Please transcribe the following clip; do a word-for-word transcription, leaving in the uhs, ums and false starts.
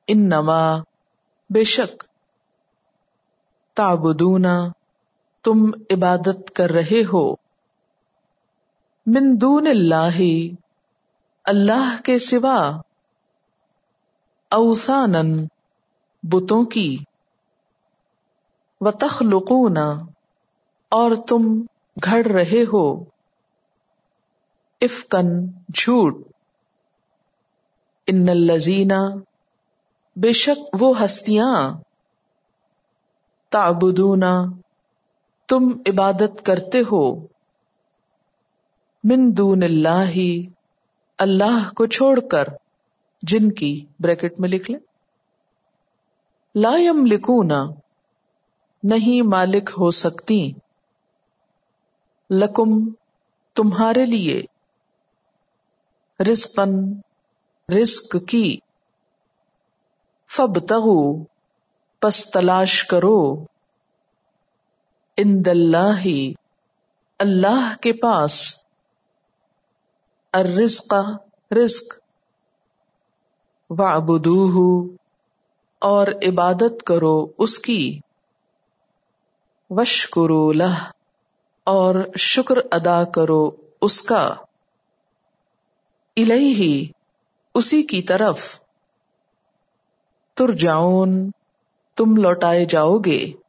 انما بے شک، تعبدون تم عبادت کر رہے ہو، من دون اللہ اللہ کے سوا، اوثانن بتوں کی، وتخلقون اور تم گھڑ رہے ہو، افکن جھوٹ، ان الذین بے شک وہ ہستیاں، تعبدون تم عبادت کرتے ہو، من دون اللہ اللہ کو چھوڑ کر، جن کی بریکٹ میں لکھ لیں، لا یملکون نہیں مالک ہو سکتی، لکم تمہارے لیے، رزقاً رزق کی، فابتغوا پس تلاش کرو، عند اللہ اللہ کے پاس، الرزق رزق، وعبدوہ اور عبادت کرو اس کی، واشکروا لہ اور شکر ادا کرو اس کا، الیہ اسی کی طرف، ترجعون تم لوٹائے جاؤ گے،